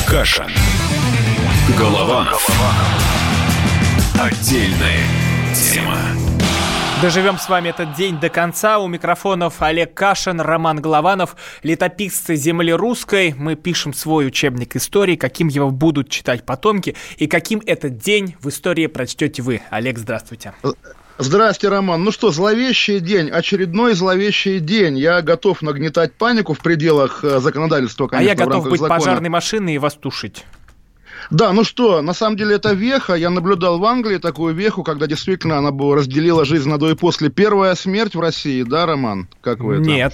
Кашин. Голованов. Отдельная тема. Доживем с вами этот день до конца. У микрофонов Олег Кашин, Роман Голованов, летописцы земли русской. Мы пишем свой учебник истории, каким его будут читать потомки, и каким этот день в истории прочтете вы. Олег, здравствуйте. Здрасте, Роман. Ну что, зловещий день, очередной зловещий день. Я готов нагнетать панику в пределах законодательства, конечно. А я готов быть закона. Пожарной машиной и вас тушить. Да, ну что, на самом деле это веха. Я наблюдал в Англии такую веху, когда действительно она бы разделила жизнь на до и после. Первая смерть в России, да, Роман? Как вы это? Нет.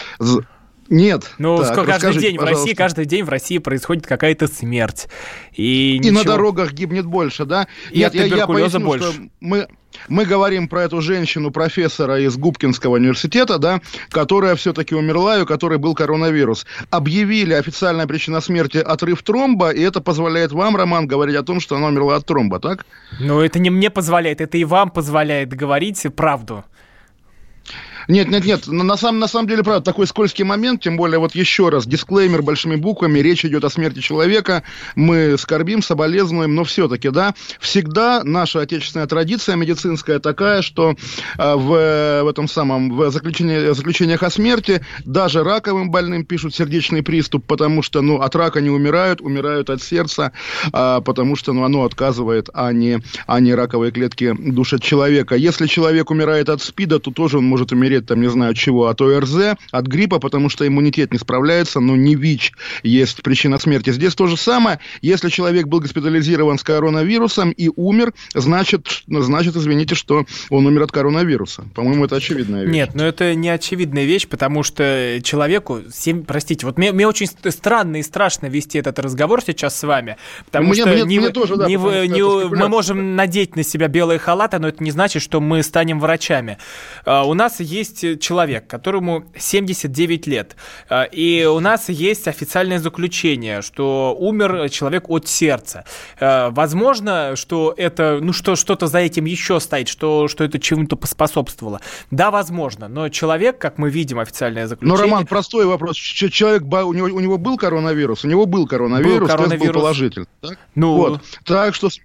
Нет. Ну, каждый день в России, каждый день в России происходит какая-то смерть. И на дорогах гибнет больше, да? И от туберкулеза больше. Мы говорим про эту женщину-профессора из Губкинского университета, да, которая все-таки умерла, и у которой был коронавирус. Объявили официальная причина смерти отрыв тромба, и это позволяет вам, Роман, говорить о том, что она умерла от тромба, так? Ну, это не мне позволяет, это и вам позволяет говорить правду. Нет, на самом деле, правда, такой скользкий момент, тем более, вот еще раз, дисклеймер большими буквами, речь идет о смерти человека, мы скорбим, соболезнуем, но все-таки, да, всегда наша отечественная традиция медицинская такая, что в заключениях о смерти даже раковым больным пишут сердечный приступ, потому что, от рака не умирают от сердца, потому что, оно отказывает, а не раковые клетки душат человека. Если человек умирает от СПИДа, то тоже он может умереть там, не знаю от чего, от ОРЗ, от гриппа, потому что иммунитет не справляется, но не ВИЧ есть причина смерти. Здесь то же самое. Если человек был госпитализирован с коронавирусом и умер, значит, извините, что он умер от коронавируса. По-моему, это очевидная вещь. Нет, но это не очевидная вещь, потому что человеку, простите, вот мне очень странно и страшно вести этот разговор сейчас с вами, потому что мы можем надеть на себя белые халаты, но это не значит, что мы станем врачами. У нас есть человек, которому 79 лет, и у нас есть официальное заключение, что умер человек от сердца. Возможно, что это, что-то за этим еще стоит, что это чему-то поспособствовало. Да, возможно, но человек, как мы видим, официальное заключение... Ну, Роман, простой вопрос. Человек, у него был коронавирус? У него был коронавирус, тест был положительный. Так? Вот. Так что...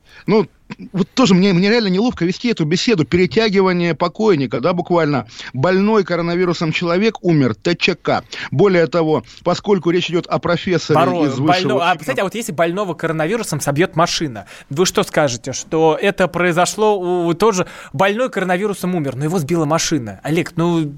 вот тоже мне реально неловко вести эту беседу. Перетягивание покойника, да, буквально. Больной коронавирусом человек умер, ТЧК. Более того, поскольку речь идет о профессоре из высшего... Кстати, вот если больного коронавирусом собьет машина, вы что скажете? Что это произошло, тоже больной коронавирусом умер, но его сбила машина. Олег,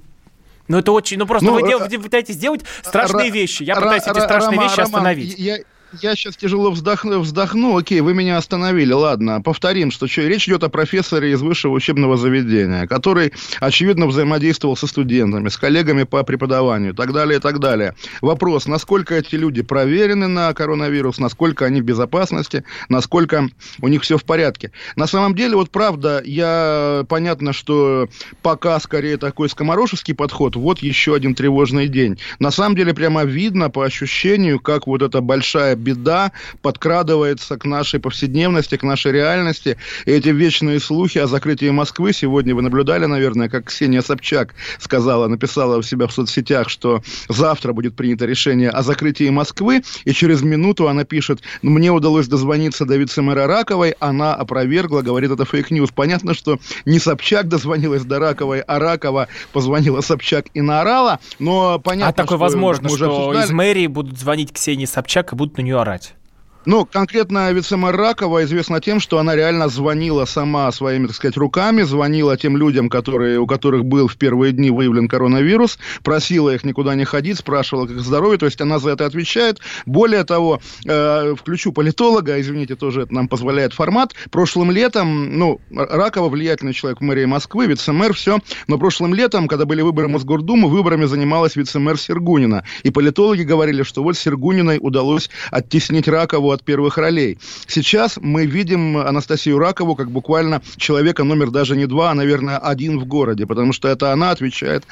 это очень... вы пытаетесь сделать страшные вещи. Я пытаюсь эти страшные вещи остановить. Я сейчас тяжело вздохну. Окей, вы меня остановили. Ладно, повторим, что речь идет о профессоре из высшего учебного заведения, который, очевидно, взаимодействовал со студентами, с коллегами по преподаванию и так далее, и так далее. Вопрос, насколько эти люди проверены на коронавирус, насколько они в безопасности, насколько у них все в порядке. На самом деле, правда, понятно, что пока скорее такой скоморошеский подход, еще один тревожный день. На самом деле, прямо видно по ощущению, как эта большая беда подкрадывается к нашей повседневности, к нашей реальности. И эти вечные слухи о закрытии Москвы. Сегодня вы наблюдали, наверное, как Ксения Собчак написала у себя в соцсетях, что завтра будет принято решение о закрытии Москвы. И через минуту она пишет: мне удалось дозвониться до вице-мэра Раковой, она опровергла, говорит, это фейк-ньюс. Понятно, что не Собчак дозвонилась до Раковой, а Ракова позвонила Собчак и наорала. Но понятно, такое возможно, что из мэрии будут звонить Ксении Собчак и будут на нее орать. Конкретно вице-мэр Ракова известна тем, что она реально звонила сама своими, так сказать, руками, звонила тем людям, у которых был в первые дни выявлен коронавирус, просила их никуда не ходить, спрашивала, как здоровье, то есть она за это отвечает. Более того, включу политолога, извините, тоже это нам позволяет формат. Прошлым летом, Ракова влиятельный человек в мэрии Москвы, вице-мэр, все, но прошлым летом, когда были выборы в Мосгордуму, выборами занималась вице-мэр Сергунина. И политологи говорили, что Сергуниной удалось оттеснить Ракову от первых ролей. Сейчас мы видим Анастасию Ракову как буквально человека номер даже не 2, а, наверное, 1 в городе, потому что это она отвечает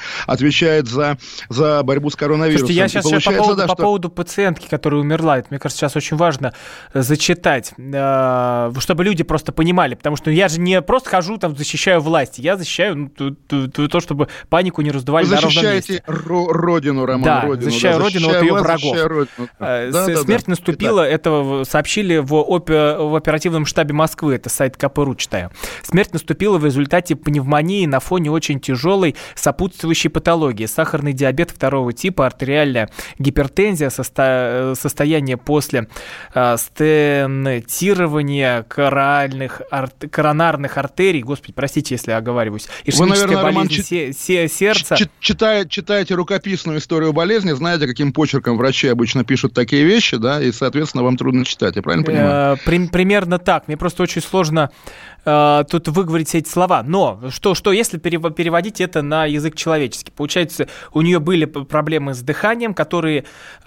за борьбу с коронавирусом. Слушайте, я сейчас по поводу пациентки, которая умерла, это, мне кажется, сейчас очень важно зачитать, чтобы люди просто понимали, потому что я же не просто хожу, там, защищаю власти, я защищаю то, чтобы панику не раздували на ровном месте. Вы защищаете родину, Роман, да, родину. Защищаю родину от ее врагов. Смерть наступила, это сообщили в оперативном штабе Москвы, это сайт КП.ру, читаю. Смерть наступила в результате пневмонии на фоне очень тяжелой сопутствующей патологии. Сахарный диабет 2 типа, артериальная гипертензия, состояние после стентирования коронарных артерий, господи, простите, если оговариваюсь, ишемическая болезнь сердца. Читаете рукописную историю болезни, знаете, каким почерком врачи обычно пишут такие вещи, да, и, соответственно, вам трудно читать, я правильно понимаю? Примерно так. Мне просто очень сложно тут выговорить все эти слова. Но что если переводить это на язык человеческий? Получается, у нее были проблемы с дыханием, которые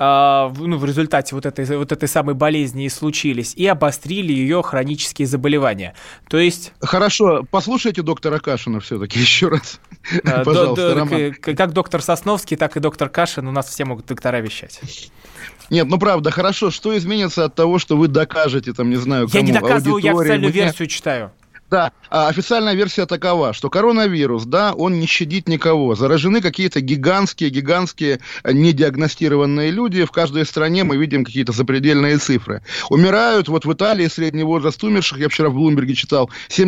в результате вот этой самой болезни и случились, и обострили ее хронические заболевания. То есть... Хорошо, послушайте доктора Кашина все-таки еще раз. Пожалуйста, Роман. Как доктор Сосновский, так и доктор Кашин, у нас все могут доктора вещать. Нет, ну правда, хорошо, что изменится от того, что вы докажете, там, не знаю, кому, я не доказываю, я официальную версию читаю. Да, официальная версия такова, что коронавирус, да, он не щадит никого. Заражены какие-то гигантские недиагностированные люди. В каждой стране мы видим какие-то запредельные цифры. Умирают, вот в Италии средний возраст умерших, я вчера в Блумберге читал,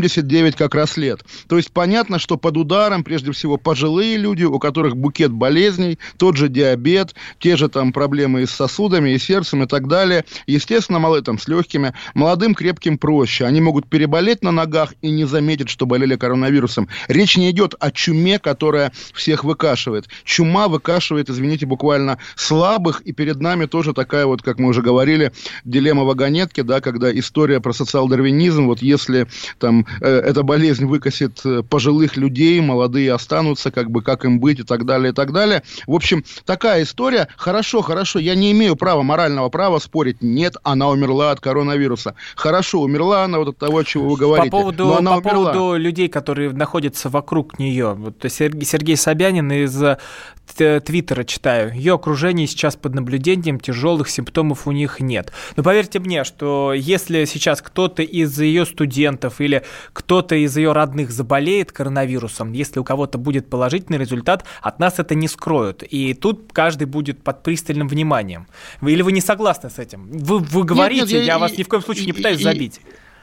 79 как раз лет. То есть понятно, что под ударом прежде всего пожилые люди, у которых букет болезней, тот же диабет, те же там проблемы и с сосудами, и сердцем, и так далее. Естественно, с легкими. Молодым, крепким проще. Они могут переболеть на ногах и не заметят, что болели коронавирусом. Речь не идет о чуме, которая всех выкашивает. Чума выкашивает, извините, буквально слабых, и перед нами тоже такая вот, как мы уже говорили, дилемма вагонетки, да, когда история про социал-дарвинизм, вот если там эта болезнь выкосит пожилых людей, молодые останутся, как им быть, и так далее, и так далее. В общем, такая история. Хорошо, я не имею морального права спорить. Нет, она умерла от коронавируса. Хорошо, умерла она вот от того, чего вы говорите. По поводу людей, которые находятся вокруг нее. Вот Сергей Собянин из Твиттера читаю. Ее окружение сейчас под наблюдением, тяжелых симптомов у них нет. Но поверьте мне, что если сейчас кто-то из ее студентов или кто-то из ее родных заболеет коронавирусом, если у кого-то будет положительный результат, от нас это не скроют. И тут каждый будет под пристальным вниманием. Или вы не согласны с этим? Вы говорите, я вас ни в коем случае не пытаюсь забить.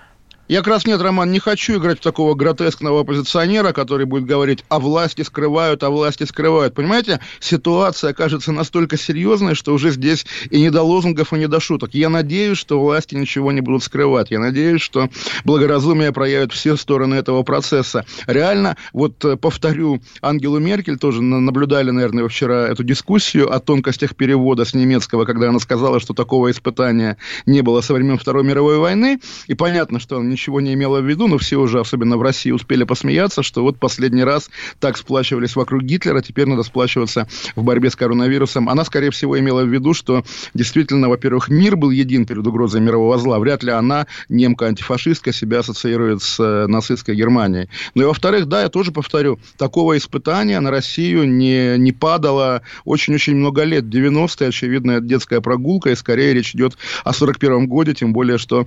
Я как раз, Роман, не хочу играть в такого гротескного оппозиционера, который будет говорить, а власти скрывают. Понимаете, ситуация кажется настолько серьезной, что уже здесь и не до лозунгов, и не до шуток. Я надеюсь, что власти ничего не будут скрывать. Я надеюсь, что благоразумие проявит все стороны этого процесса. Реально, вот повторю, Ангелу Меркель тоже наблюдали, наверное, вчера эту дискуссию о тонкостях перевода с немецкого, когда она сказала, что такого испытания не было со времен Второй мировой войны. И понятно, что он ничего не имела в виду, но все уже, особенно в России, успели посмеяться, что вот последний раз так сплачивались вокруг Гитлера, теперь надо сплачиваться в борьбе с коронавирусом. Она, скорее всего, имела в виду, что действительно, во-первых, мир был един перед угрозой мирового зла. Вряд ли она, немка-антифашистка, себя ассоциирует с нацистской Германией. Ну и, во-вторых, да, я тоже повторю, такого испытания на Россию не падало очень-очень много лет. 90-е, очевидно, детская прогулка, и скорее речь идет о 41-м годе, тем более, что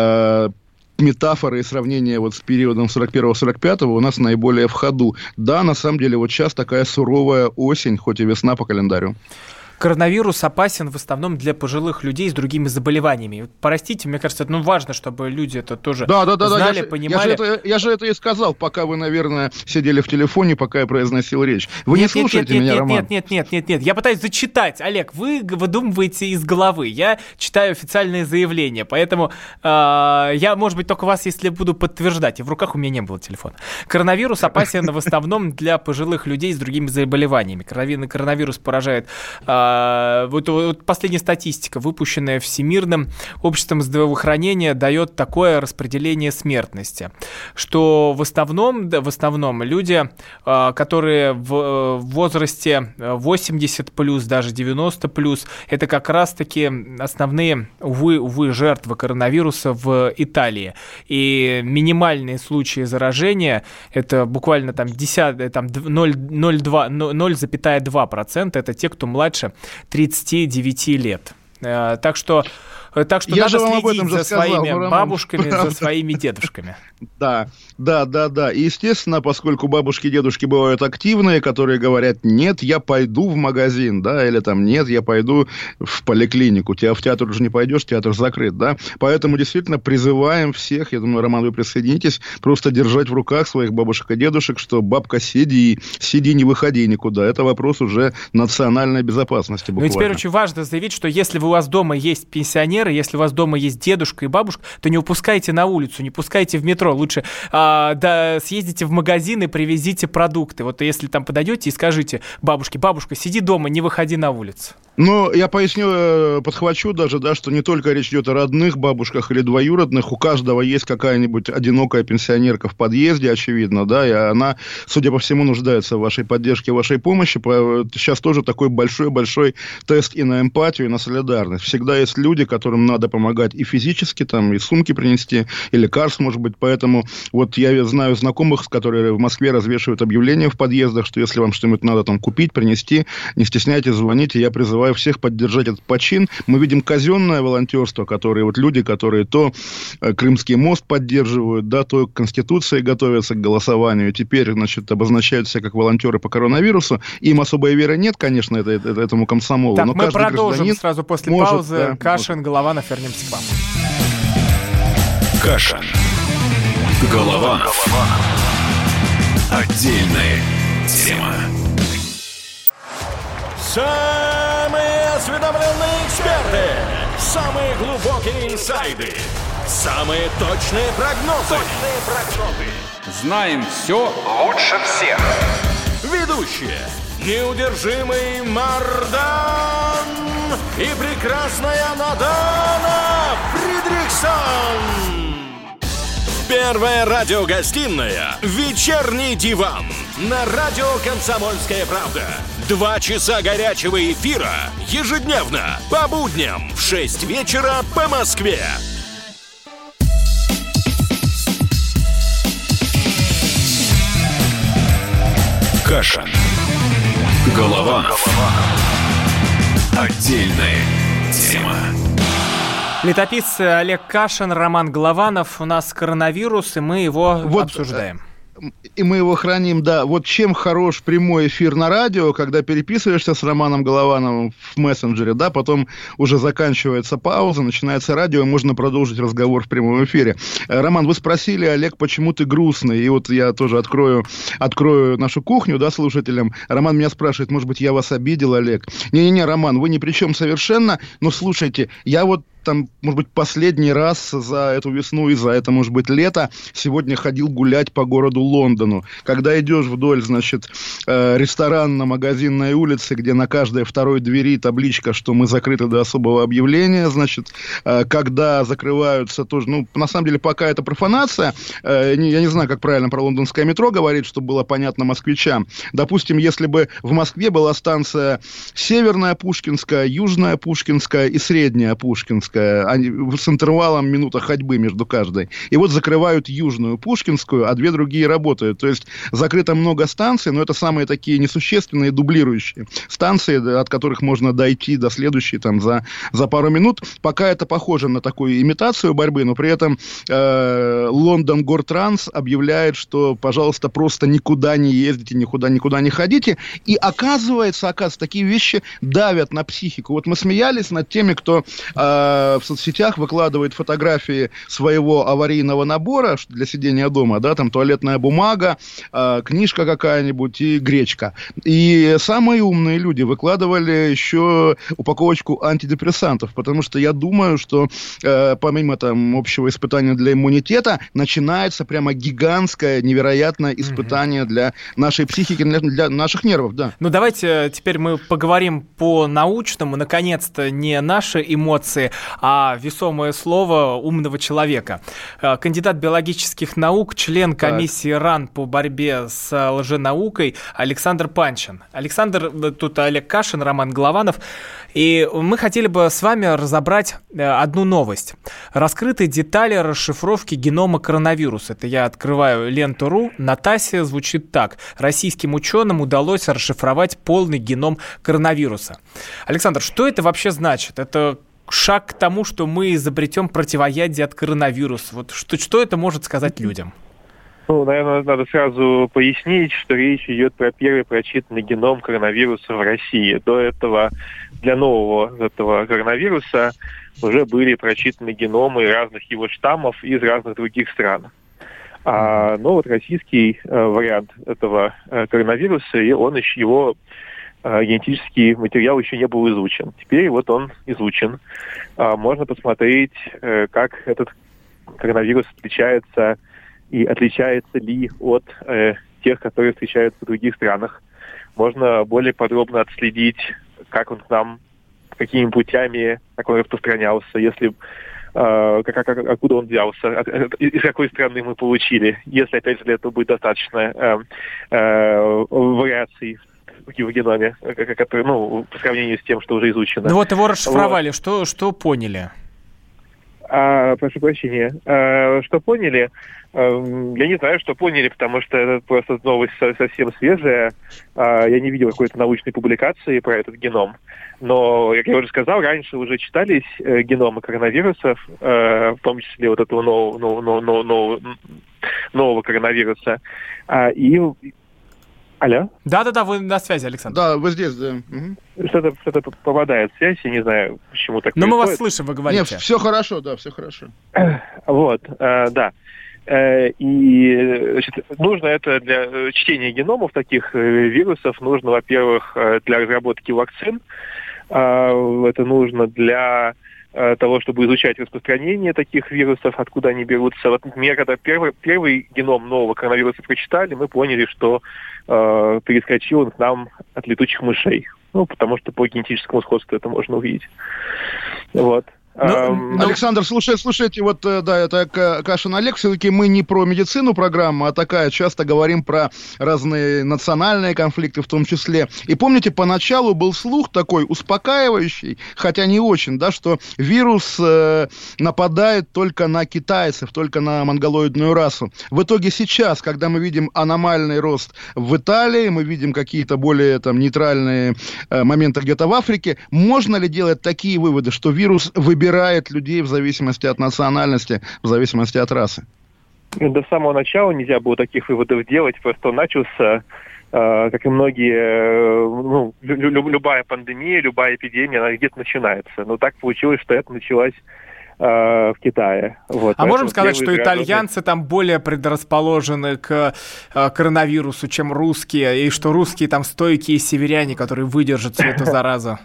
метафоры и сравнения вот с периодом 41-45 у нас наиболее в ходу. Да, на самом деле, вот сейчас такая суровая осень, хоть и весна по календарю. Коронавирус опасен в основном для пожилых людей с другими заболеваниями. Простите, мне кажется, важно, чтобы люди это тоже знали, понимали. Я же это и сказал, пока вы, наверное, сидели в телефоне, пока я произносил речь. Вы не слушаете меня, Роман? Нет. Я пытаюсь зачитать. Олег, вы выдумываете из головы. Я читаю официальные заявления, поэтому я, может быть, только вас, если буду подтверждать. И в руках у меня не было телефона. Коронавирус опасен в основном для пожилых людей с другими заболеваниями. Коронавирус поражает Вот последняя статистика, выпущенная Всемирным обществом здравоохранения, дает такое распределение смертности, что в основном люди, которые в возрасте 80+, даже 90+, это как раз-таки основные, увы, жертвы коронавируса в Италии. И минимальные случаи заражения – это буквально 0,2%, это те, кто младше 39 лет. Так что надо следить за своими бабушками, за своими дедушками. Да. И, естественно, поскольку бабушки и дедушки бывают активные, которые говорят: нет, я пойду в магазин, да, или там: нет, я пойду в поликлинику. В театр уже не пойдешь, театр закрыт, да. Поэтому действительно призываем всех, я думаю, Роман, вы присоединитесь, просто держать в руках своих бабушек и дедушек, что бабка, сиди, не выходи никуда. Это вопрос уже национальной безопасности буквально. Ну и теперь очень важно заявить, что если у вас дома есть пенсионеры, если у вас дома есть дедушка и бабушка, то не упускайте на улицу, не пускайте в метро. Лучше съездите в магазин и привезите продукты. Вот если там подойдете и скажите бабушке: бабушка, сиди дома, не выходи на улицу. Ну, я поясню, подхвачу даже, да, что не только речь идет о родных бабушках или двоюродных, у каждого есть какая-нибудь одинокая пенсионерка в подъезде, очевидно, да, и она, судя по всему, нуждается в вашей поддержке, в вашей помощи. Сейчас тоже такой большой тест и на эмпатию, и на солидарность. Всегда есть люди, которым надо помогать и физически, там, и сумки принести, и лекарств, может быть, поэтому вот я знаю знакомых, которые в Москве развешивают объявления в подъездах, что если вам что-нибудь надо там купить, принести, не стесняйтесь, звоните, я призываю всех поддержать этот почин. Мы видим казенное волонтерство, которые вот люди, которые то Крымский мост поддерживают, да, то к Конституции готовятся к голосованию, теперь, значит, обозначают себя как волонтеры по коронавирусу. Им особой веры нет, конечно, этому комсомолу. Так, но мы продолжим сразу после паузы. Да, Кашин, Голованов, вернемся к вам. Кашин, Голованов. Отдельная тема. Самые осведомленные эксперты, самые глубокие инсайды, самые точные прогнозы. Знаем все лучше всех. Ведущие: неудержимый Мардан и прекрасная Надана Фридрихсон. Первая радиогостинная «Вечерний диван» на радио «Комсомольская правда». 2 часа горячего эфира ежедневно по будням в 6 вечера по Москве. Кашин, Голованов. Отдельная тема. Летописцы Олег Кашин, Роман Голованов. У нас коронавирус, и мы его обсуждаем. И мы его храним, да. Вот чем хорош прямой эфир на радио, когда переписываешься с Романом Головановым в мессенджере, да, потом уже заканчивается пауза, начинается радио, и можно продолжить разговор в прямом эфире. Роман, вы спросили: Олег, почему ты грустный? И вот я тоже открою нашу кухню, да, слушателям. Роман меня спрашивает: может быть, я вас обидел, Олег? Не-не-не, Роман, вы ни при чем совершенно, но слушайте, я вот там, может быть, последний раз за эту весну и за это, может быть, лето сегодня ходил гулять по городу Лондону. Когда идешь вдоль, значит, ресторанно-магазинной улицы, где на каждой второй двери табличка, что мы закрыты до особого объявления, значит, когда закрываются тоже, ну, на самом деле, пока это профанация, я не знаю, как правильно про лондонское метро говорить, чтобы было понятно москвичам. Допустим, если бы в Москве была станция Северная Пушкинская, Южная Пушкинская и Средняя Пушкинская, с интервалом минута ходьбы между каждой. И вот закрывают Южную Пушкинскую, а 2 другие работают. То есть закрыто много станций, но это самые такие несущественные, дублирующие станции, от которых можно дойти до следующей там за пару минут. Пока это похоже на такую имитацию борьбы, но при этом Лондон Гортранс объявляет, что, пожалуйста, просто никуда не ездите, никуда не ходите. И оказывается, такие вещи давят на психику. Вот мы смеялись над теми, кто в соцсетях выкладывает фотографии своего аварийного набора для сидения дома, да, там туалетная бумага, книжка какая-нибудь и гречка. И самые умные люди выкладывали еще упаковочку антидепрессантов, потому что я думаю, что помимо там общего испытания для иммунитета, начинается прямо гигантское, невероятное испытание для нашей психики, для наших нервов, да. Ну, давайте теперь мы поговорим по-научному. Наконец-то не наши эмоции, а весомое слово умного человека. Кандидат биологических наук, член комиссии РАН по борьбе с лженаукой Александр Панчин. Александр, тут Олег Кашин, Роман Голованов. И мы хотели бы с вами разобрать одну новость. Раскрыты детали расшифровки генома коронавируса. Это я открываю ленту.ру. На ТАССе звучит так. Российским ученым удалось расшифровать полный геном коронавируса. Александр, что это вообще значит? Это шаг к тому, что мы изобретем противоядие от коронавируса. Вот что это может сказать людям? Ну, наверное, надо сразу пояснить, что речь идет про первый прочитанный геном коронавируса в России. До этого для нового этого коронавируса уже были прочитаны геномы разных его штаммов из разных других стран. Но вот российский вариант этого коронавируса, его генетический материал еще не был изучен. Теперь вот он изучен. Можно посмотреть, как этот коронавирус отличается и отличается ли от тех, которые встречаются в других странах. Можно более подробно отследить, как он к нам, какими путями, как он распространялся, если откуда он взялся, из какой страны мы получили, если, опять же, для этого будет достаточно вариаций в геноме, которые, по сравнению с тем, что уже изучено. Ну вот его расшифровали, вот. Что поняли? Прошу прощения. Что поняли? Я не знаю, что поняли, потому что это просто новость совсем свежая. Я не видел какой-то научной публикации про этот геном. Но, как я уже сказал, раньше уже читались геномы коронавирусов, в том числе вот этого нового коронавируса. Алло? Да, вы на связи, Александр. Да, вы здесь, да. Угу. Что-то попадает в связь, я не знаю, почему так происходит. Но мы вас слышим, вы говорите. Нет, все хорошо, да, все хорошо. Вот, да. И, значит, нужно это для чтения геномов таких вирусов, нужно, во-первых, для разработки вакцин, это нужно для того, чтобы изучать распространение таких вирусов, откуда они берутся. Вот, например, когда первый геном нового коронавируса прочитали, мы поняли, что перескочил он к нам от летучих мышей. Потому что по генетическому сходству это можно увидеть. Вот. Александр, слушайте, вот, да, это Кашин Олег, все-таки мы не про медицину программа, а такая, часто говорим про разные национальные конфликты в том числе. И помните, поначалу был слух такой успокаивающий, хотя не очень, да, что вирус нападает только на китайцев, только на монголоидную расу. В итоге сейчас, когда мы видим аномальный рост в Италии, мы видим какие-то более там нейтральные моменты где-то в Африке, можно ли делать такие выводы, что вирус выбирает людей в зависимости от национальности, в зависимости от расы? До самого начала нельзя было таких выводов делать, просто он начался, как и многие, любая пандемия, любая эпидемия, она где-то начинается. Но так получилось, что это началось в Китае. Вот. А можем сказать, что итальянцы там более предрасположены к коронавирусу, чем русские, и что русские там стойкие северяне, которые выдержат всю эту заразу?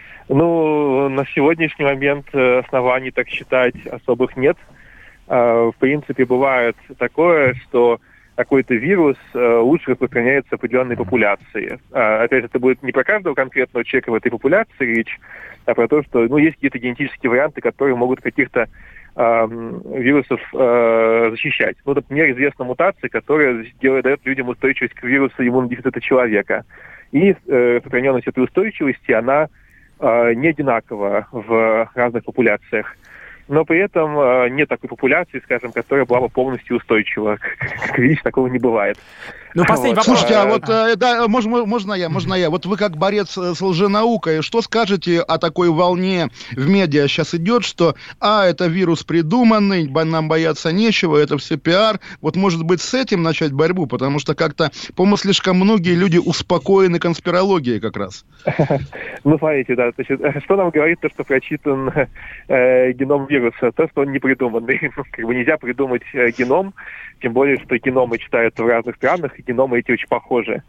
На сегодняшний момент оснований так считать особых нет. В принципе, бывает такое, что какой-то вирус лучше распространяется в определенной популяции. Опять же, это будет не про каждого конкретного человека в этой популяции речь, а про то, что есть какие-то генетические варианты, которые могут каких-то вирусов защищать. Например, известна мутация, которая дает людям устойчивость к вирусу иммунодефицита человека. И распространенность этой устойчивости, она не одинакова в разных популяциях. но при этом нет такой популяции, скажем, которая была бы полностью устойчива. Как видишь, такого не бывает. Ну, последний вопрос. Слушайте, а вот, да, можно я? Вот вы как борец с лженаукой, что скажете о такой волне в медиа сейчас идет, что, это вирус придуманный, нам бояться нечего, это все пиар. Вот, может быть, с этим начать борьбу, потому что как-то, по-моему, слишком многие люди успокоены конспирологией как раз. Ну, смотрите, да, что нам говорит то, что прочитан геном вируса, то, что он не придуманный. Как бы нельзя придумать геном, тем более, что геномы читаются в разных странах, и геномы эти очень похожи.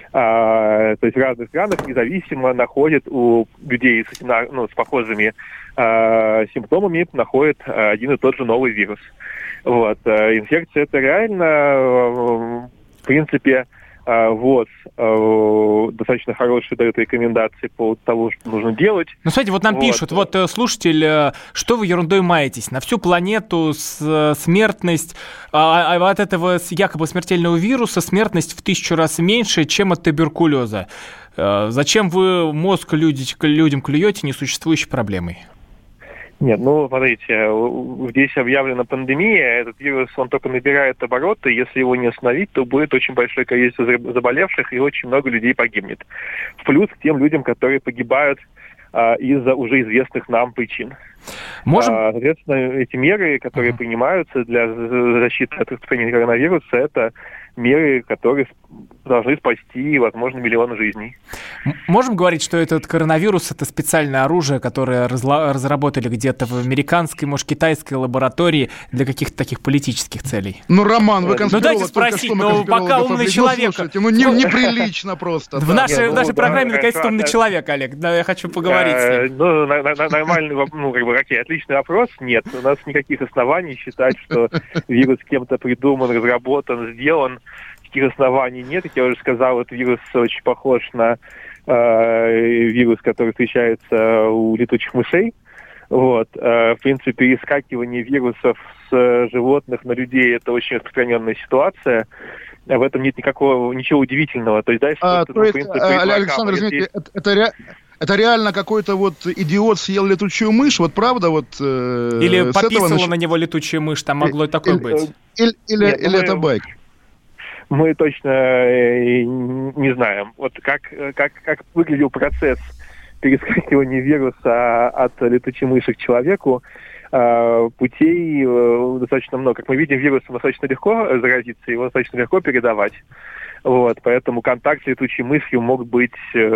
То есть в разных странах независимо находят у людей с похожими симптомами, находят один и тот же новый вирус. Вот. Инфекция — это реально, в принципе, ВОЗ достаточно хорошие дают рекомендации по поводу того, что нужно делать. Ну, смотрите, вот нам пишут, слушатель, что вы ерундой маетесь? На всю планету смертность от этого якобы смертельного вируса смертность в 1000 раз меньше, чем от туберкулеза. Зачем вы мозг людям клюете несуществующей проблемой? Нет, смотрите, здесь объявлена пандемия, этот вирус, он только набирает обороты, если его не остановить, то будет очень большое количество заболевших, и очень много людей погибнет. В плюс к тем людям, которые погибают из-за уже известных нам причин. Соответственно, эти меры, которые принимаются для защиты от распространения коронавируса, это меры, которые должны спасти, возможно, миллионы жизней. Можем говорить, что этот коронавирус — это специальное оружие, которое разработали где-то в американской, может, китайской лаборатории для каких-то таких политических целей? Роман, вы конспиролог. Дайте спросить, пока умный человек. Слушайте, неприлично просто. В нашей программе наконец-то умный человек, Олег. Я хочу поговорить с ним. Нормальный, отличный вопрос. Нет, у нас никаких оснований считать, что вирус кем-то придуман, разработан, сделан. Таких оснований нет. Как я уже сказал, этот вирус очень похож на вирус, который встречается у летучих мышей. Вот. В принципе, перескакивание вирусов с животных на людей — это очень распространенная ситуация. В этом нет ничего удивительного. То есть, Александр, извините, это реально какой-то идиот съел летучую мышь, правда? Или пописала на него летучая мышь, там могло и такое быть. Или это байк? Мы точно не знаем. Как выглядел процесс перескакивания вируса от летучей мыши к человеку, путей достаточно много. Как мы видим, вирусом достаточно легко заразиться, его достаточно легко передавать. Вот, поэтому контакт с летучей мышью мог быть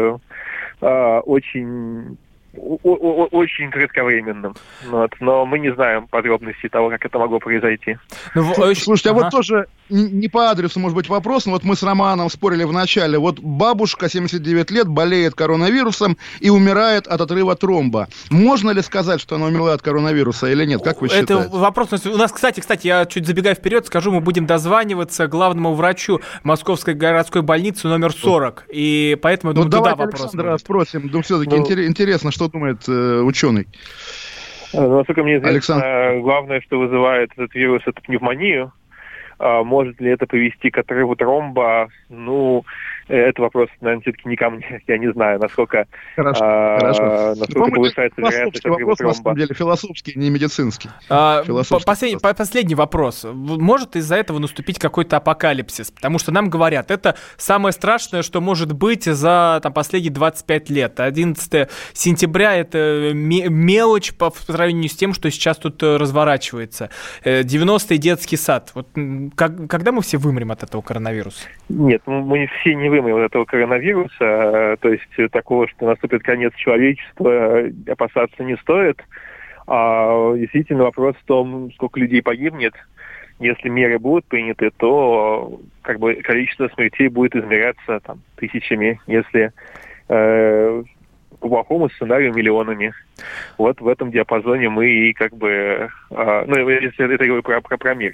очень кратковременным. Но мы не знаем подробностей того, как это могло произойти. Слушайте, тоже не по адресу, может быть, вопрос, но мы с Романом спорили в начале. Бабушка, 79 лет, болеет коронавирусом и умирает от отрыва тромба. Можно ли сказать, что она умерла от коронавируса или нет? Как вы считаете? Это вопрос. У нас, кстати, я чуть забегая вперед, скажу, мы будем дозваниваться главному врачу Московской городской больницы номер 40. И поэтому, я думаю, туда вопрос. Александра спросим. Все-таки интересно, что думает ученый. Насколько мне известно, главное, что вызывает этот вирус, это пневмонию. Может ли это привести к отрыву тромба? Это вопрос, наверное, все-таки не ко мне. Я не знаю, насколько повышается вероятность отрыва тромба. На самом деле, философский, не медицинский. Последний вопрос. Может из-за этого наступить какой-то апокалипсис? Потому что нам говорят, это самое страшное, что может быть за последние 25 лет. 11 сентября — это мелочь по сравнению с тем, что сейчас тут разворачивается. 90-й детский сад. Когда мы все вымрем от этого коронавируса? Нет, мы все не вымрем от этого коронавируса. То есть такого, что наступит конец человечества, опасаться не стоит. Действительно, вопрос в том, сколько людей погибнет. Если меры будут приняты, то количество смертей будет измеряться тысячами, если по плохому сценарию миллионами. В этом диапазоне мы и если это говорю про мир.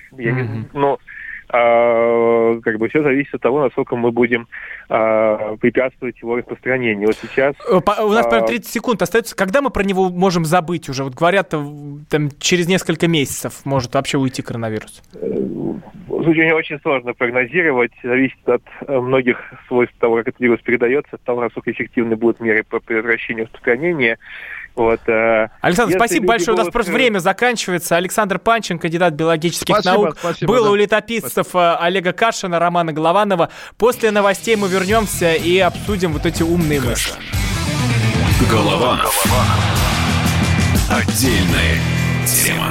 Все зависит от того, насколько мы будем препятствовать его распространению. Сейчас... У нас 30 секунд остается. Когда мы про него можем забыть уже? Говорят, через несколько месяцев может вообще уйти коронавирус. очень сложно прогнозировать, зависит от многих свойств того, как этот вирус передается, от того, насколько эффективны будут меры по предотвращению распространения. Вот, Александр, спасибо большое. У нас просто время заканчивается. Александр Панчин, кандидат биологических наук, был у летописцев Олега Кашина, Романа Голованова. После новостей мы вернемся и обсудим вот эти умные мысли. Голованов. Отдельная тема.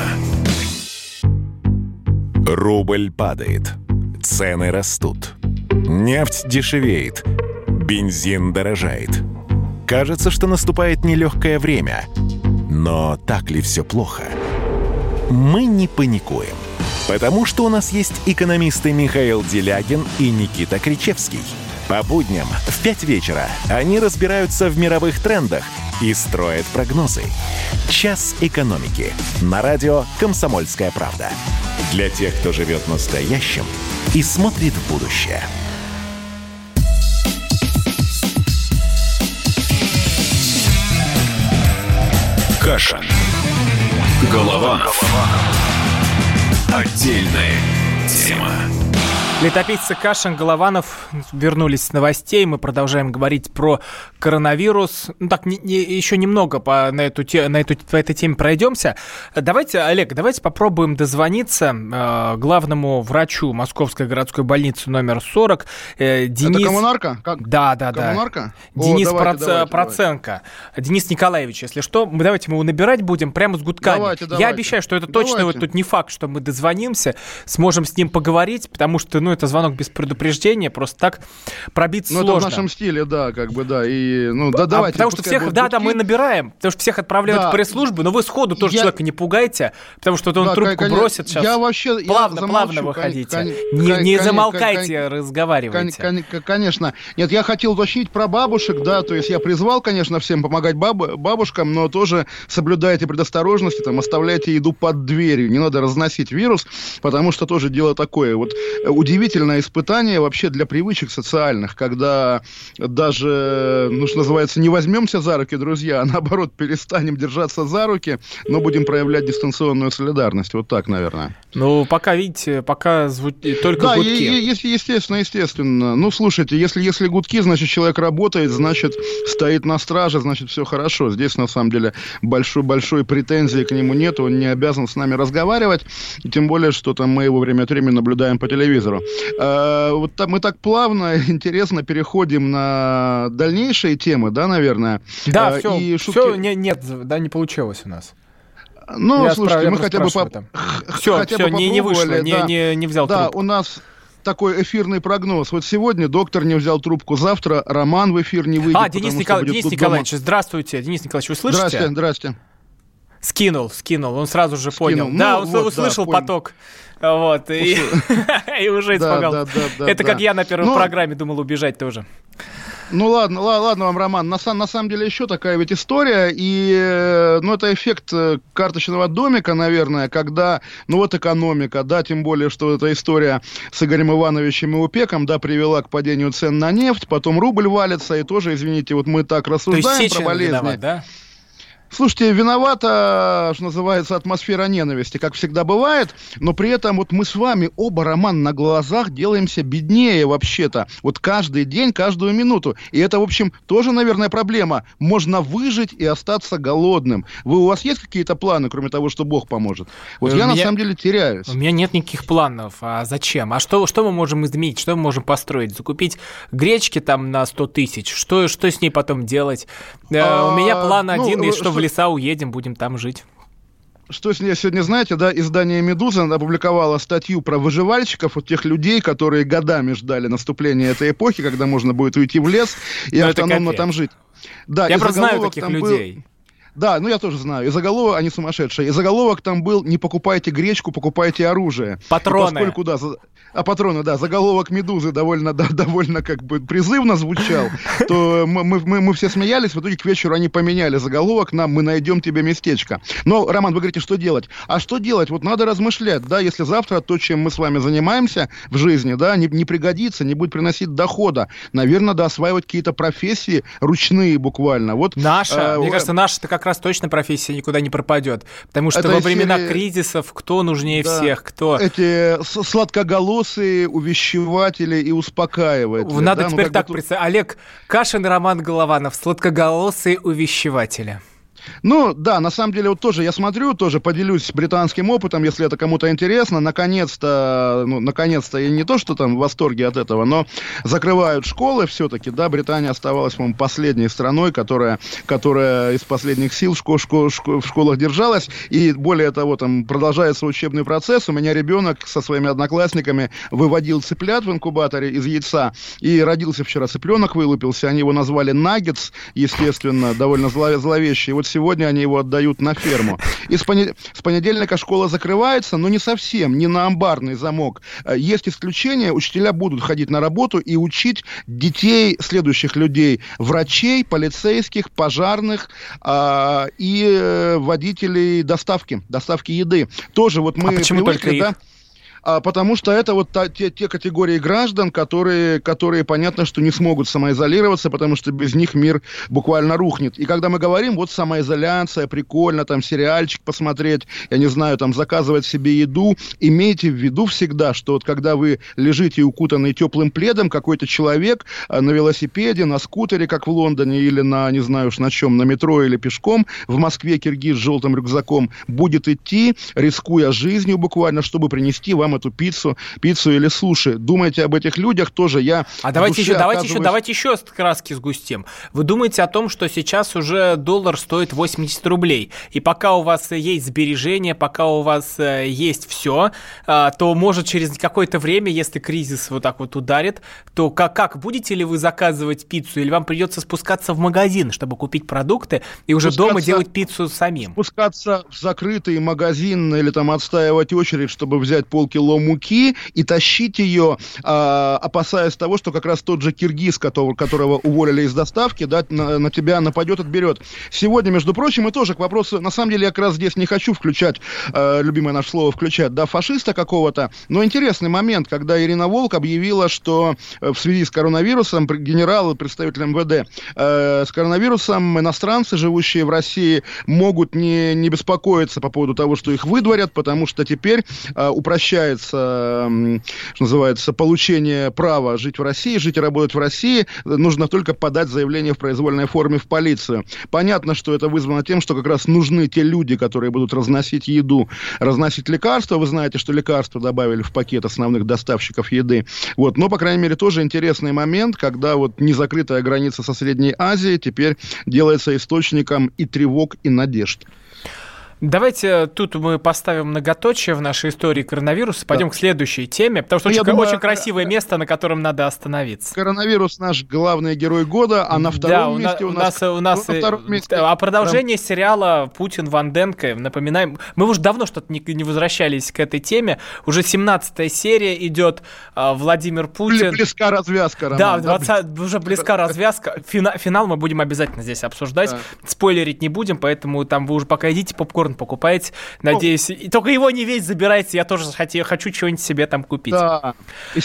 Рубль падает, цены растут, нефть дешевеет, бензин дорожает. Кажется, что наступает нелегкое время. Но так ли все плохо? Мы не паникуем, потому что у нас есть экономисты Михаил Делягин и Никита Кричевский. По будням в 5 вечера они разбираются в мировых трендах и строят прогнозы. «Час экономики» на радио «Комсомольская правда». Для тех, кто живет настоящим и смотрит в будущее. Кашин. Голованов. Отдельная тема. Летописцы Кашин, Голованов вернулись с новостей. Мы продолжаем говорить про коронавирус. Ну так, еще немного по этой теме пройдемся. Давайте, Олег, попробуем дозвониться главному врачу Московской городской больницы номер 40. Денис... Это коммунарка? Да. Коммунарка? Денис Проценко. Денис Николаевич, если что, давайте мы его набирать будем прямо с гудками. Давайте. Я обещаю, что это точно вот тут не факт, что мы дозвонимся, сможем с ним поговорить, потому что, это звонок без предупреждения, просто так пробиться сложно. Это в нашем стиле, да, и, давайте. Потому что всех, мы набираем, потому что всех отправляют в пресс-службы, но вы сходу тоже человека не пугайте, потому что он трубку бросит сейчас. Плавно выходите. Не замолкайте, разговаривайте. Конечно. Нет, я хотел уточнить про бабушек, то есть я призвал, конечно, всем помогать бабушкам, но тоже соблюдайте предосторожности, оставляйте еду под дверью, не надо разносить вирус, потому что тоже дело такое. Вот удивительное испытание вообще для привычек социальных, когда даже, что называется, не возьмемся за руки, друзья, а наоборот перестанем держаться за руки, но будем проявлять дистанционную солидарность. Вот так, наверное. Пока, видите, только гудки. Естественно. Слушайте, если гудки, значит, человек работает, значит, стоит на страже, значит, все хорошо. Здесь, на самом деле, большой претензии к нему нет, он не обязан с нами разговаривать, и тем более, что мы его время от времени наблюдаем по телевизору. Мы так плавно, интересно переходим на дальнейшие темы, да, наверное? Да, все, не получилось у нас. Слушайте, мы хотя бы не вышло, не взял трубку. Да, у нас такой эфирный прогноз. Вот сегодня доктор не взял трубку, завтра Роман в эфир не выйдет. Денис Николаевич, здравствуйте. Денис Николаевич, вы слышите? Здрасте. Скинул, он сразу же понял. Он услышал поток. И уже испугался. Это как я на первой программе думал убежать тоже. Ладно вам, Роман. На самом деле еще такая ведь история, и это эффект карточного домика, наверное, когда, экономика, тем более, что эта история с Игорем Ивановичем и УПЕКом, привела к падению цен на нефть, потом рубль валится, и тоже, извините, мы так рассуждаем про болезни. Виноват, да? Слушайте, виновата, что называется, атмосфера ненависти, как всегда бывает, но при этом мы с вами оба, Роман, на глазах делаемся беднее вообще-то. Каждый день, каждую минуту. И это, в общем, тоже, наверное, проблема. Можно выжить и остаться голодным. У вас есть какие-то планы, кроме того, что Бог поможет? На самом деле теряюсь. У меня нет никаких планов. А зачем? А что мы можем изменить? Что мы можем построить? Закупить гречки на 100 тысяч? Что с ней потом делать? У меня план один, и что в леса уедем, будем там жить. Что сегодня, знаете, издание «Медуза» опубликовало статью про выживальщиков, тех людей, которые годами ждали наступления этой эпохи, когда можно будет уйти в лес и автономно там жить. Да, я просто знаю таких людей. Да, я тоже знаю. И заголовок, они сумасшедшие. И заголовок там был: не покупайте гречку, покупайте оружие. Патроны. Патроны, заголовок «Медузы» довольно призывно звучал, то мы все смеялись, в итоге к вечеру они поменяли заголовок на «Мы найдем тебе местечко». Но, Роман, вы говорите, что делать? А что делать? Надо размышлять, если завтра то, чем мы с вами занимаемся в жизни, не пригодится, не будет приносить дохода. Наверное, осваивать какие-то профессии ручные буквально. Мне кажется, наша-то как как раз точно профессия никуда не пропадет. Потому что во времена кризисов кто нужнее всех, кто... Эти сладкоголосые увещеватели и успокаиватели. Надо теперь так представить. Олег Кашин и Роман Голованов, сладкоголосые увещеватели. Ну, да, на самом деле, вот тоже я смотрю, тоже поделюсь британским опытом, если это кому-то интересно. Наконец-то, и не то, что там в восторге от этого, но закрывают школы все-таки, да, Британия оставалась, по-моему, последней страной, которая из последних сил в школах держалась, и более того, там продолжается учебный процесс. У меня ребенок со своими одноклассниками выводил цыплят в инкубаторе из яйца, и родился вчера цыпленок, вылупился, они его назвали Наггетс, естественно, довольно зловещий. Вот сегодня они его отдают на ферму. И с понедельника школа закрывается, но не совсем, не на амбарный замок. Есть исключения, учителя будут ходить на работу и учить детей следующих людей: врачей, полицейских, пожарных и водителей доставки еды. Тоже вот мы привыкли, да? Потому что это вот те категории граждан, которые, понятно, что не смогут самоизолироваться, потому что без них мир буквально рухнет. И когда мы говорим, вот самоизоляция, прикольно, там сериальчик посмотреть, я не знаю, там заказывать себе еду, имейте в виду всегда, что вот когда вы лежите укутанный теплым пледом, какой-то человек на велосипеде, на скутере, как в Лондоне, или на, не знаю уж на чем, на метро или пешком, в Москве киргиз с желтым рюкзаком будет идти, рискуя жизнью буквально, чтобы принести вам эту пиццу или суши. Думайте об этих людях тоже. Давайте еще краски сгустим. Вы думаете о том, что сейчас уже доллар стоит 80 рублей, и пока у вас есть сбережения, пока у вас есть все, то может через какое-то время, если кризис вот так вот ударит, то как будете ли вы заказывать пиццу, или вам придется спускаться в магазин, чтобы купить продукты и уже дома делать пиццу самим? Спускаться в закрытый магазин или там отстаивать очередь, чтобы взять полкило муки и тащить ее, опасаясь того, что как раз тот же киргиз, которого уволили из доставки, да, на тебя нападет, отберет. Сегодня, между прочим, и тоже к вопросу, на самом деле я как раз здесь не хочу включать, любимое наше слово включать, да, фашиста какого-то, но интересный момент, когда Ирина Волк объявила, что в связи с коронавирусом, генерал и представитель МВД, с коронавирусом иностранцы, живущие в России, могут не беспокоиться по поводу того, что их выдворят, потому что теперь упрощается, что называется, получение права жить в России, жить и работать в России. Нужно только подать заявление в произвольной форме в полицию. Понятно, что это вызвано тем, что как раз нужны те люди, которые будут разносить еду, разносить лекарства. Вы знаете, что лекарства добавили в пакет основных доставщиков еды. Вот. Но, по крайней мере, тоже интересный момент, когда вот незакрытая граница со Средней Азией теперь делается источником и тревог, и надежд. Давайте тут мы поставим многоточие в нашей истории коронавируса, пойдем к следующей теме, потому что очень красивое место, на котором надо остановиться. Коронавирус наш главный герой года, а на втором месте у нас продолжение сериала «Путин, Ванденко». Напоминаем, мы уже давно что-то не возвращались к этой теме, уже 17-я серия идет, Владимир Путин. Близка развязка, Роман. Да, уже близка развязка. Финал мы будем обязательно здесь обсуждать, спойлерить не будем, поэтому там вы уже пока идите попкорн покупаете, надеюсь. И только его не весь забирайте, я тоже хочу чего-нибудь себе там купить. Да. И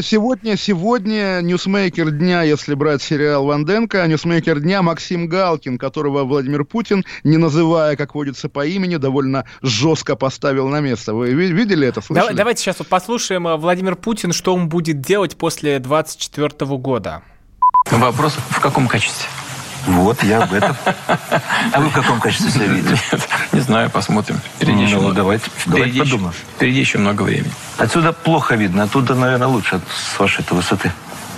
сегодня ньюсмейкер дня, если брать сериал Ванденко, ньюсмейкер дня Максим Галкин, которого Владимир Путин, не называя, как водится, по имени, довольно жестко поставил на место. Вы видели это? Слышали? Давайте сейчас вот послушаем Владимир Путин, что он будет делать после 2024 года. Вопрос в каком качестве? Вот, я об этом. А вы в каком качестве себя видите? Нет, не знаю, посмотрим. Впереди давайте подумаем. Впереди еще много времени. Отсюда плохо видно, оттуда, наверное, лучше с вашей-то высоты.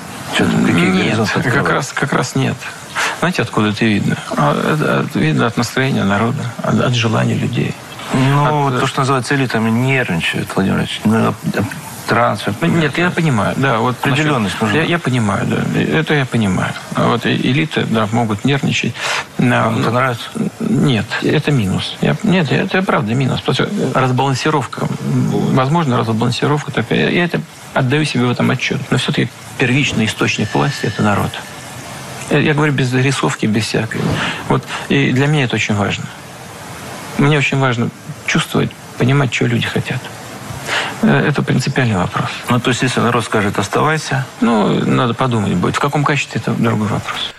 Нет, как раз нет. Знаете, откуда это видно? Видно от настроения народа, от желания людей. То, что называется элитами, нервничают, Владимир Ильич. Трансфер. Нет, я понимаю, да, вот определенность нужна. Я понимаю, да, это я понимаю. А вот элиты, да, могут нервничать. Вам это нравится? Нет, это минус. Это правда минус. Разбалансировка, возможно, разбалансировка такая. Я это отдаю себе в этом отчет. Но все-таки первичный источник власти – это народ. Я говорю без рисовки, без всякой. Вот, и для меня это очень важно. Мне очень важно чувствовать, понимать, что люди хотят. Это принципиальный вопрос. То есть, если народ скажет «оставайся»? Надо подумать будет. В каком качестве – это другой вопрос.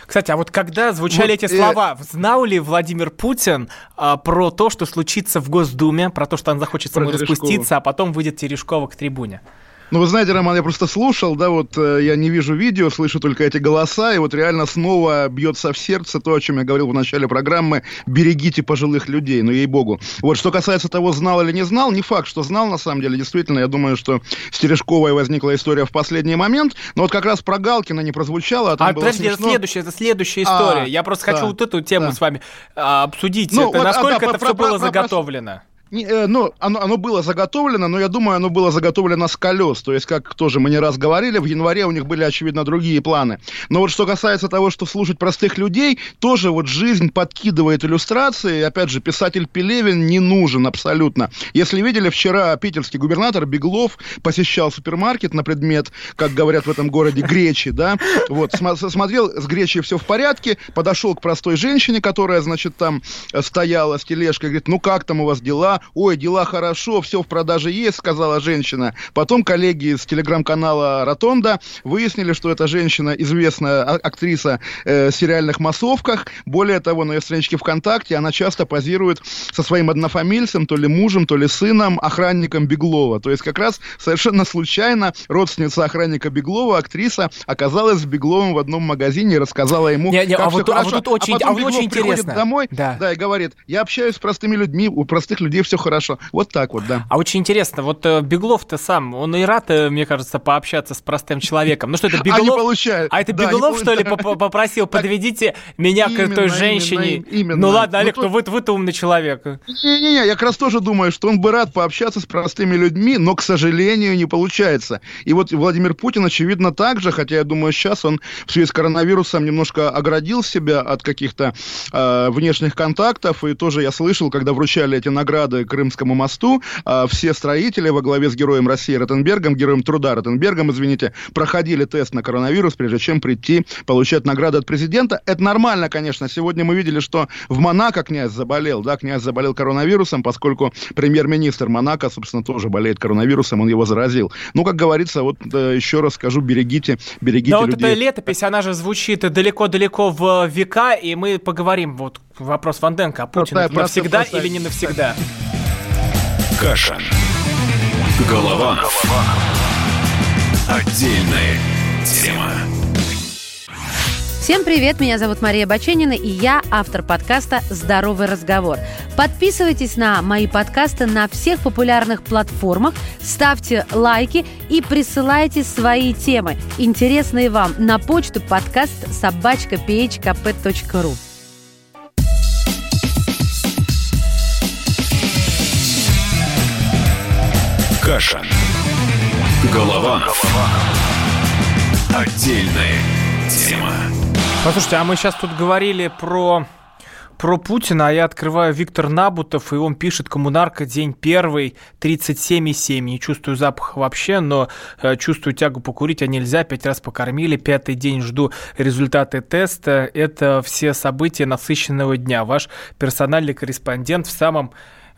Кстати, а вот когда звучали эти слова, знал ли Владимир Путин про то, что случится в Госдуме, про то, что он захочет самой распуститься, а потом выйдет Терешкова к трибуне? Ну, вы знаете, Роман, я просто слушал, да, вот я не вижу видео, слышу только эти голоса, и вот реально снова бьется в сердце то, о чем я говорил в начале программы: берегите пожилых людей, ну, ей-богу. Вот, что касается того, знал или не знал, не факт, что знал, на самом деле, действительно, я думаю, что с Терешковой возникла история в последний момент, но вот как раз про Галкина не прозвучало, а там было подожди, смешно. Это следующая история. Я просто хочу вот эту тему с вами обсудить. Ну, насколько это все было заготовлено? Ну, оно было заготовлено, но я думаю, оно было заготовлено с колес. То есть, как тоже мы не раз говорили, в январе у них были, очевидно, другие планы. Но вот что касается того, что слушать простых людей, тоже вот жизнь подкидывает иллюстрации. Опять же, писатель Пелевин не нужен абсолютно. Если видели, вчера питерский губернатор Беглов посещал супермаркет на предмет, как говорят в этом городе, гречи, да, вот, смотрел, с гречей все в порядке, подошел к простой женщине, которая, значит, там стояла с тележкой, говорит: ну, как там у вас дела? Ой, дела хорошо, все в продаже есть, сказала женщина. Потом коллеги с телеграм-канала «Ротонда» выяснили, что эта женщина известная актриса в сериальных массовках. Более того, на ее страничке ВКонтакте она часто позирует со своим однофамильцем, то ли мужем, то ли сыном, охранником Беглова. То есть как раз совершенно случайно родственница охранника Беглова, актриса, оказалась с Бегловым в одном магазине и рассказала ему, как все хорошо. А потом Беглов приходит домой, да, и говорит: я общаюсь с простыми людьми, у простых людей все хорошо. Вот так вот, да. А очень интересно, вот Беглов-то сам, он и рад, мне кажется, пообщаться с простым человеком. Ну что, это Беглов? Не получает. А это Беглов, что ли, попросил: подведите меня к той женщине? Именно. Ну ладно, Олег, вы-то умный человек. Не-не-не, я как раз тоже думаю, что он бы рад пообщаться с простыми людьми, но, к сожалению, не получается. И вот Владимир Путин, очевидно, так же, хотя я думаю, сейчас он в связи с коронавирусом немножко оградил себя от каких-то внешних контактов, и тоже я слышал, когда вручали эти награды Крымскому мосту, все строители во главе с героем России Ротенбергом, героем труда Ротенбергом, извините, проходили тест на коронавирус, прежде чем прийти получать награды от президента. Это нормально, конечно. Сегодня мы видели, что в Монако князь заболел, да, князь заболел коронавирусом, поскольку премьер-министр Монако, собственно, тоже болеет коронавирусом, он его заразил. Ну, как говорится, вот еще раз скажу, берегите людей. Да, вот эта летопись, она же звучит далеко-далеко в века, и мы поговорим, вот вопрос Ванденко: а Путин навсегда или не навсегда? Кашин. Голованов. Отдельная тема. Всем привет, меня зовут Мария Баченина, и я автор подкаста «Здоровый разговор». Подписывайтесь на мои подкасты на всех популярных платформах, ставьте лайки и присылайте свои темы, интересные вам, на почту podcast@phkp.ru. Кашин. Голованов. Отдельная тема. Послушайте, а мы сейчас тут говорили про Путина, а я открываю Виктор Набутов, и он пишет: «Коммунарка, день первый, 37,7. Не чувствую запаха вообще, но чувствую тягу покурить, а нельзя. 5 раз покормили, 5-й день жду результаты теста. Это все события насыщенного дня. Ваш персональный корреспондент в самом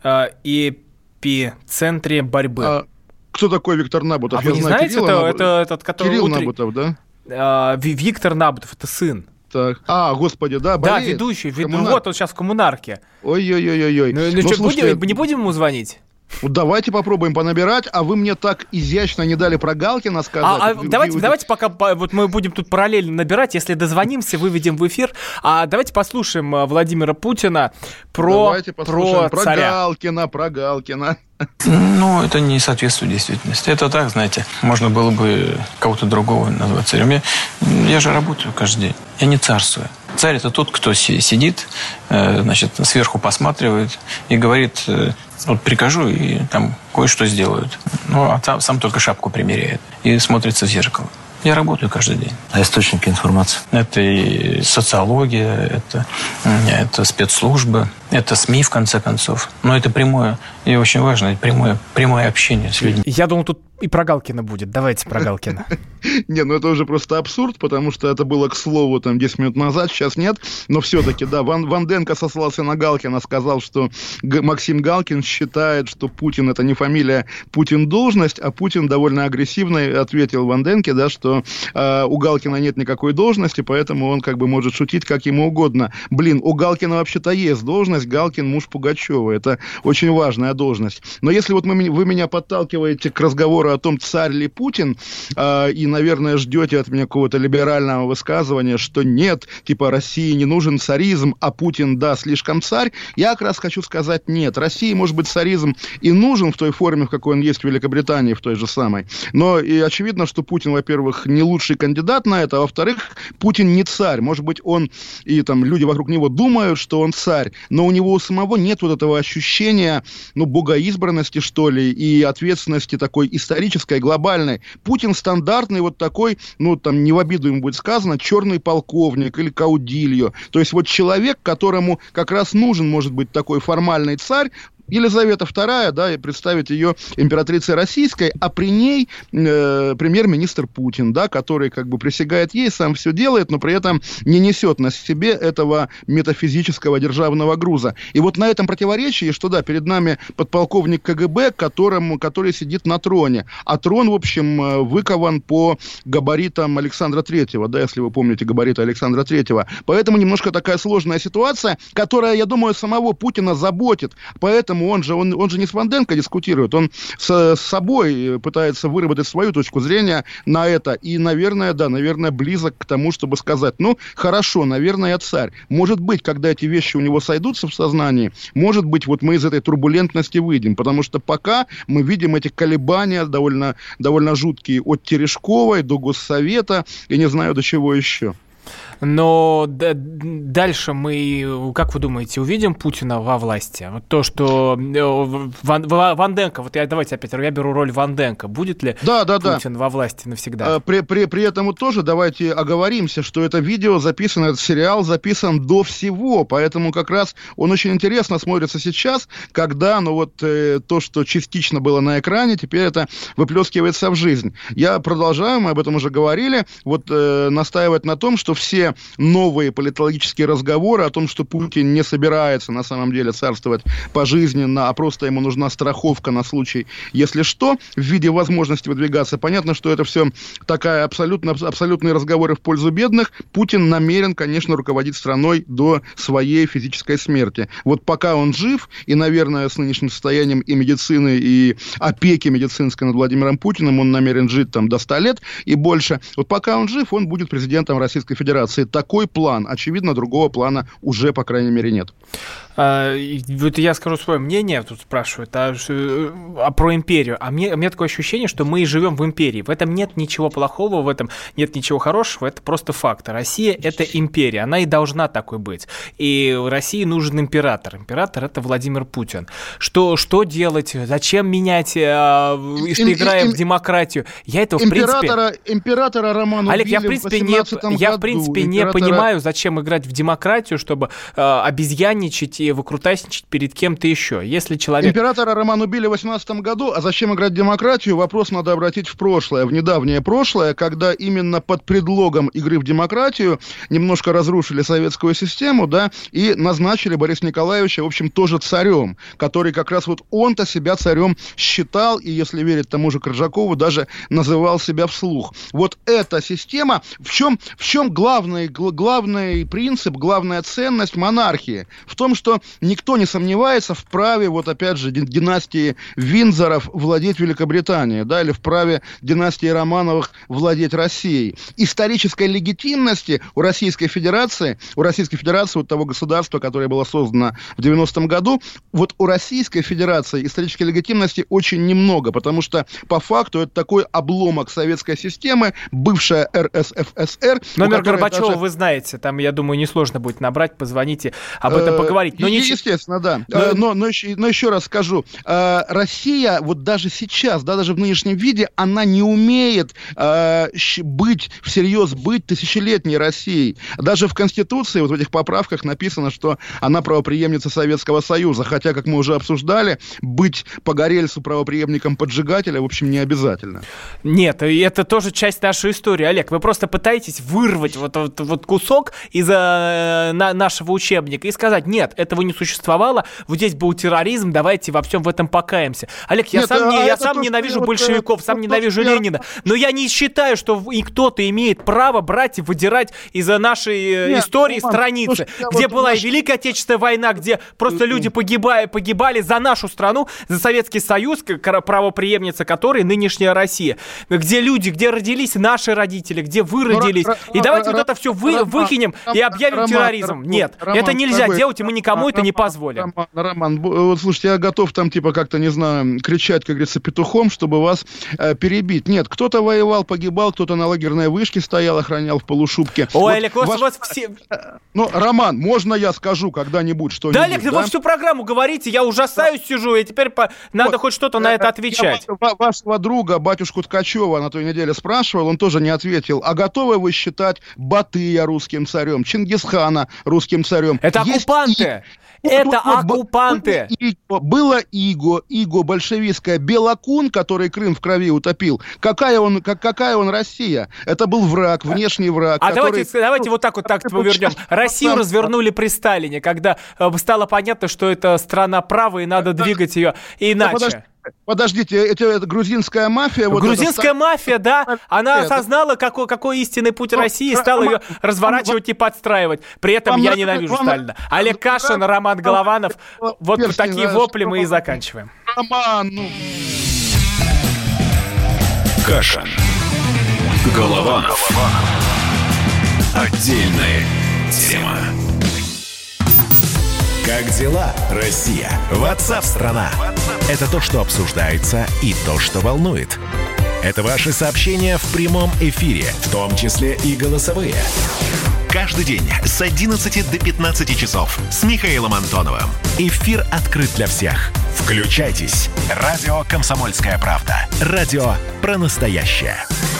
эпицентре борьбы». Кто такой Виктор Набутов? А вы не знаете, это этот, который... Кирилл Набутов, да? Виктор Набутов, это сын. Так. Господи, да, болеет? Да, ведущий. Вот он сейчас в коммунарке. Ой-ой-ой-ой. Ну что, слушайте, не будем ему звонить? Вот давайте попробуем понабирать, а вы мне так изящно не дали про Галкина сказать. Давайте пока вот мы будем тут параллельно набирать, если дозвонимся, выведем в эфир. Давайте послушаем Владимира Путина про царя. Про Галкина. Ну, это не соответствует действительности. Это так, знаете, можно было бы кого-то другого назвать царем. Я же работаю каждый день. Я не царствую. Царь – это тот, кто сидит, значит, сверху посматривает и говорит: вот прикажу, и там кое-что сделают. Ну, а сам только шапку примеряет и смотрится в зеркало. Я работаю каждый день. А источники информации? Это и социология, это спецслужбы, это СМИ, в конце концов. Но это прямое И очень важно прямое общение с людьми. Я думал, тут и про Галкина будет. Давайте про Галкина. Не, ну это уже просто абсурд, потому что это было, к слову, там 10 минут назад, сейчас нет. Но все-таки, да, Ванденко сослался на Галкина, сказал, что Максим Галкин считает, что Путин — это не фамилия, Путин — должность, а Путин довольно агрессивно ответил Ванденке, да, что у Галкина нет никакой должности, поэтому он как бы может шутить как ему угодно. Блин, у Галкина вообще-то есть должность, Галкин муж Пугачева, это очень важная должность. Но если вот вы меня подталкиваете к разговору о том, царь ли Путин, и, наверное, ждете от меня какого-то либерального высказывания, что нет, типа, России не нужен царизм, а Путин, да, слишком царь, я как раз хочу сказать нет. России, может быть, царизм и нужен в той форме, в какой он есть в Великобритании, в той же самой. Но и очевидно, что Путин, во-первых, не лучший кандидат на это, а во-вторых, Путин не царь. Может быть, он и там люди вокруг него думают, что он царь, но у него у самого нет вот этого ощущения, ну, богоизбранности, что ли, и ответственности такой исторической, глобальной. Путин стандартный вот такой, ну, там, не в обиду ему будет сказано, черный полковник или каудильо. То есть вот человек, которому как раз нужен, может быть, такой формальный царь, Елизавета II, да, и представить ее императрицей российской, а при ней премьер-министр Путин, да, который как бы присягает ей, сам все делает, но при этом не несет на себе этого метафизического державного груза. И вот на этом противоречии, что да, перед нами подполковник КГБ, который сидит на троне, а трон, в общем, выкован по габаритам Александра III, да, если вы помните габариты Александра III. Поэтому немножко такая сложная ситуация, которая, я думаю, самого Путина заботит. Поэтому он же не с Ванденко дискутирует, он с собой пытается выработать свою точку зрения на это. И, наверное, близок к тому, чтобы сказать, ну, хорошо, наверное, я царь. Может быть, когда эти вещи у него сойдутся в сознании, может быть, вот мы из этой турбулентности выйдем. Потому что пока мы видим эти колебания довольно жуткие от Терешковой до Госсовета и не знаю до чего еще. Но дальше мы, как вы думаете, увидим Путина во власти? Вот то, что Ванденко, давайте опять, я беру роль Ванденко. Будет ли Путин во власти навсегда? При этом тоже давайте оговоримся, что это видео записано, этот сериал записан до всего, поэтому как раз он очень интересно смотрится сейчас, когда, то, что частично было на экране, теперь это выплескивается в жизнь. Я продолжаю, мы об этом уже говорили, настаивать на том, что все новые политологические разговоры о том, что Путин не собирается на самом деле царствовать пожизненно, а просто ему нужна страховка на случай, если что, в виде возможности выдвигаться. Понятно, что это все такая абсолютные разговоры в пользу бедных. Путин намерен, конечно, руководить страной до своей физической смерти. Вот пока он жив, и, наверное, с нынешним состоянием и медицины, и опеки медицинской над Владимиром Путиным, он намерен жить там до 100 лет и больше. Вот пока он жив, он будет президентом Российской Федерации. Такой план. Очевидно, другого плана уже, по крайней мере, нет. Вот я скажу свое мнение, тут спрашивают, про империю. У меня такое ощущение, что мы живем в империи. В этом нет ничего плохого, в этом нет ничего хорошего, это просто факт. Россия — это империя, она и должна такой быть. И России нужен император. Император — это Владимир Путин. Что делать? Зачем менять, что играем в демократию? Я этого, в принципе... Императора Романа Олег, я, в принципе, не понимаю, зачем играть в демократию, чтобы обезьянничать и выкрутасничать перед кем-то еще. Если человек... Императора Романа убили в 18 году, а зачем играть в демократию? Вопрос надо обратить в прошлое, в недавнее прошлое, когда именно под предлогом игры в демократию немножко разрушили советскую систему, да, и назначили Бориса Николаевича, в общем, тоже царем, который как раз вот он-то себя царем считал, и, если верить тому же Коржакову, даже называл себя вслух. Вот эта система, в чем главный принцип, главная ценность монархии? В том, что никто не сомневается в праве, вот опять же, династии Виндзоров владеть Великобританией, да, или в праве династии Романовых владеть Россией. Исторической легитимности у Российской Федерации, вот того государства, которое было создано в 90-м году, вот у Российской Федерации исторической легитимности очень немного, потому что по факту это такой обломок советской системы, бывшая РСФСР. Номер Горбачева Большого вы знаете. Там, я думаю, несложно будет набрать, позвоните, об этом поговорить. Но естественно, да. Но еще раз скажу. Россия вот даже сейчас, да, даже в нынешнем виде, она не умеет всерьез быть тысячелетней Россией. Даже в Конституции, вот в этих поправках написано, что она правопреемница Советского Союза. Хотя, как мы уже обсуждали, быть Погорельцу правопреемником поджигателя, в общем, не обязательно. Нет, это тоже часть нашей истории, Олег. Вы просто пытаетесь вырвать вот кусок из нашего учебника и сказать, нет, этого не существовало, вот здесь был терроризм, давайте во всем в этом покаемся. Олег, я сам ненавижу большевиков, сам ненавижу Ленина, но я не считаю, что и кто-то имеет право брать и выдирать из нашей истории страницы, где была и Великая Отечественная война, где просто люди погибали за нашу страну, за Советский Союз, правопреемница которой нынешняя Россия, где родились наши родители, где вы родились. И давайте вот это все выкинем и объявим терроризм. Нет, это нельзя делать, и мы никому это не позволим. Роман, вот слушайте, я готов там типа как-то, не знаю, кричать, как говорится, петухом, чтобы вас перебить. Нет, кто-то воевал, погибал, кто-то на лагерной вышке стоял, охранял в полушубке. Ой, Олег, у вас все... Ну, Роман, можно я скажу когда-нибудь что-нибудь? Да, Олег, вы всю программу говорите, я ужасаюсь, сижу, и теперь надо хоть что-то на это отвечать. Вашего друга, батюшку Ткачева, на той неделе спрашивал, он тоже не ответил. А готовы вы считать Батыя русским царем, Чингисхана русским царем? Это оккупанты! Это оккупанты! Было иго большевистское, Белокун, который Крым в крови утопил. Какая он Россия? Это был враг, внешний враг. А давайте вот так повернем. Россию развернули при Сталине, когда стало понятно, что это страна права и надо двигать ее иначе. Подождите, это грузинская мафия? Грузинская мафия, да. Она осознала, какой истинный путь России, стала ее разворачивать и подстраивать. При этом я ненавижу Сталина. Олег Кашин, Роман Голованов. Вот такие вопли мы и заканчиваем. Кашин. Голованов. Отдельная тема. Как дела, Россия? WhatsApp-страна! Это то, что обсуждается и то, что волнует. Это ваши сообщения в прямом эфире, в том числе и голосовые. Каждый день с 11 до 15 часов с Михаилом Антоновым. Эфир открыт для всех. Включайтесь. Радио «Комсомольская правда». Радио про настоящее.